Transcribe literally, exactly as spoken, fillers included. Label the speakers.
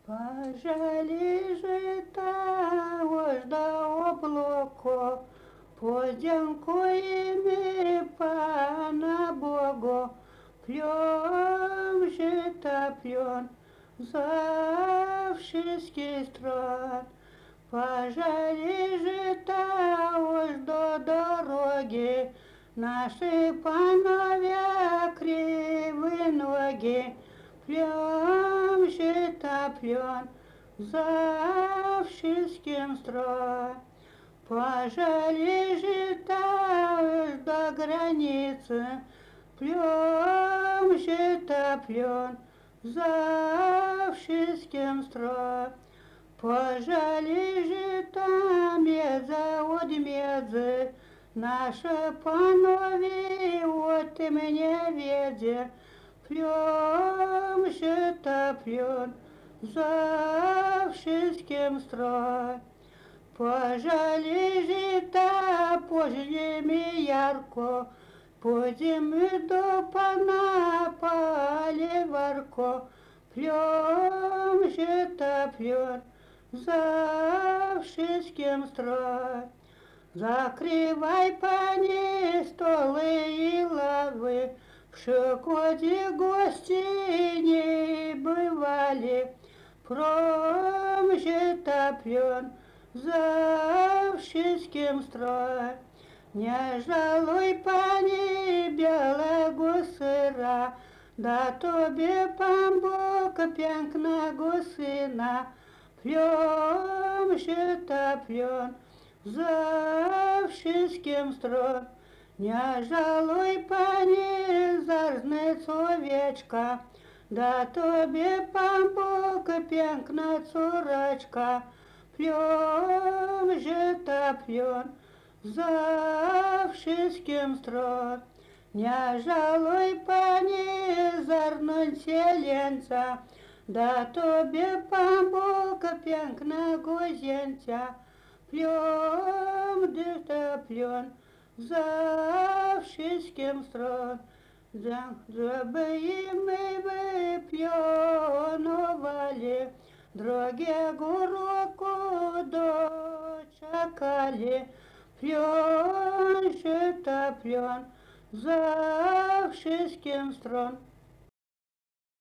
Speaker 1: Пожали жита, ось да облако, подякуємо Пана Богу, пьем жита пьем за wszystkich стран. Пожали жита, ось до дороги, наши панове кривые ноги, пьем жита пьем за wszystkim стран. Пожали жита до границы, пьем жита пьем за wszystkim стран. Пожали жита медза от медзы, наши панове от мне веде, пьем жита пьем за wszystkim стран. Пожали жита, пожнеми ярко, пойдем мы до Пана Поливарко, пьем жита пьем за wszystkim стран. Закрывай, Пане, столы и лавы, в Шкоде гости не бывали, пром жита пьем за wszystkim стран. Не жалуй, Пане, белого сыра, да тобі Пан Бог п'янкного сина, пьем жита пьем за wszystkim стран. Не жалуй, Пане, зарзницу овечка, да тобі Пан Бог п'янкна цурачка, пьем жита пьем за wszystkim стран. Не жалуй, Пане, зарнуть селенца, да тобі Пан Бог п'янкного зенця, пьем жита пьем за wszystkim стран. Żeby my wypionowali, drogiego roku doczekali, пьем жита пьем за wszystkim стран.